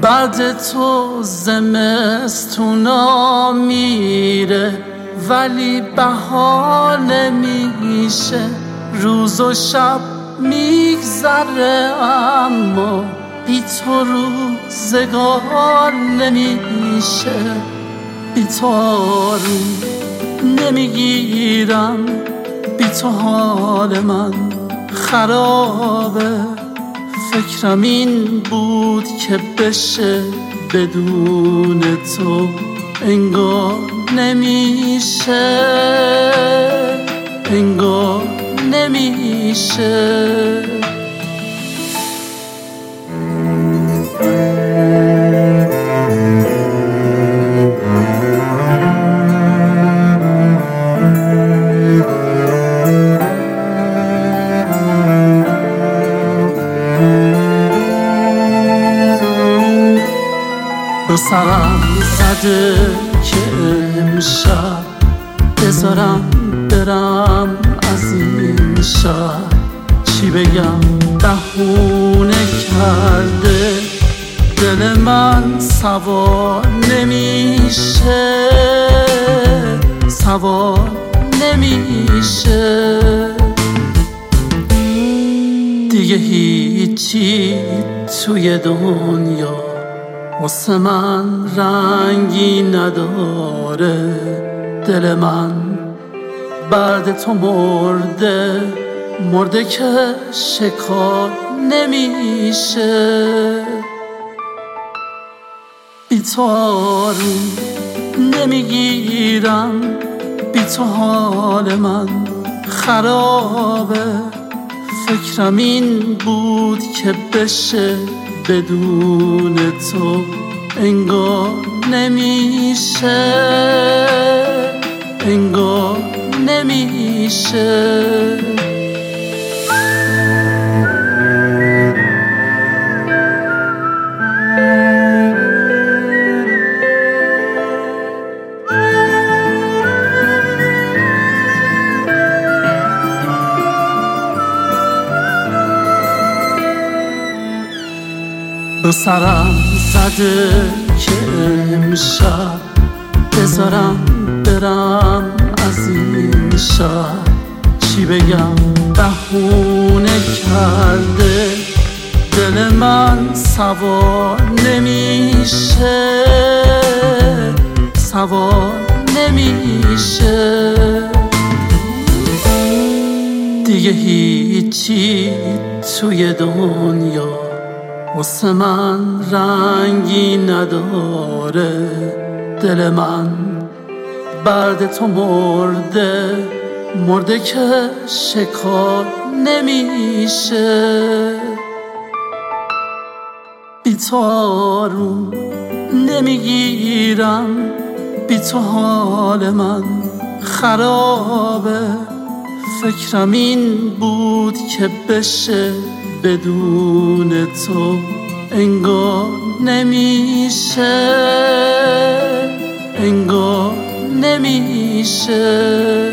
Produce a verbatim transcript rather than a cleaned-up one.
بعد تو زمستونا میره ولی بهار نمیشه، روز و شب میگذره اما بی تو روزگار نمیشه. بی تو آروم نمیگیرم، بی تو حال من خرابه. فکرم این بود که بشه بدون تو انگار نمیشه، انگار نمیشه. به سرم زده که امشب بذارم برم از این شهر. چی بگم بهونه کرده دل من سوار نمیشه، سوار نمیشه. دیگه هیچی توی دنیا واسه من رنگی نداره. دل من بعد تو مرده، مرده که شکار نمیشه. بی تو آروم نمیگیرم، بی تو حال من خرابه. فکرم این بود که بشه بدون تو انگار نمیشه، انگار نمیشه. به سرم زده که امشب بذارم برم از این شهر. چی بگم بهونه کرده دل من سوار نمیشه، سوار نمیشه. دیگه هیچی توی دنیا واسه من رنگی نداره. دل من بعد تو مرده، مرده که شکار نمیشه. بی تو آروم نمیگیرم، بی تو حال من خرابه. فکرم این بود که بشه بدون تو انگار نمیشه، انگار نمیشه.